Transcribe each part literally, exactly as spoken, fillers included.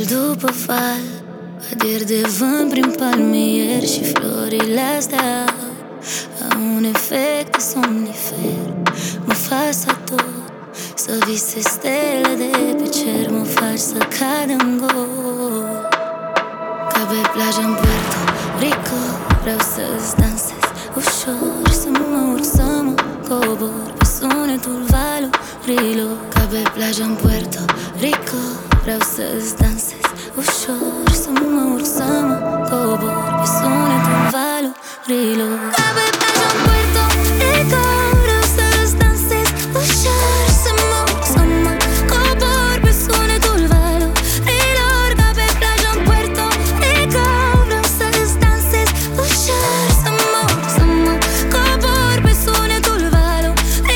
Val după val, aderi de vânt prin palmieri și florile astea au un efect de somnifer. Mă faci să ador, să vise stele de pe cer, mă faci să cad în gol. Ca pe plajă în Puerto Rico, vreau să-ți dansez ușor, să mă urc, să mă cobor pe sunetul valurilor. Ca pe plajă în Puerto Rico, vreau să-ți dansez ușor, să mă urc, să mă cobor pe sunetul valurilor. Ca pe plajă în Puerto Rico, vreau să-ți dansez ușor, să mă urc, să mă cobor pe sunetul valurilor. Ca pe plajă în Puerto Rico, vreau să-ți dansez ușor, să mă urc, să mă cobor pe sunetul valurilor.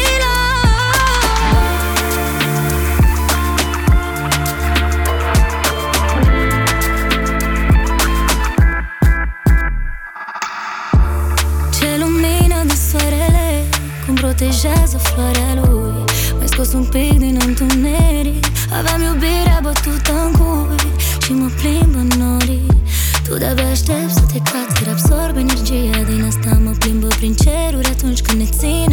Ce lumină de soarele, cum protejează floarea lui. M-ai scos un pic din întuneric, aveam iubirea bătută în cui și mă plimb în norii. Tu de-abia aștept să te cați, absorb energia din asta. Mă plimbă prin ceruri atunci când ne țin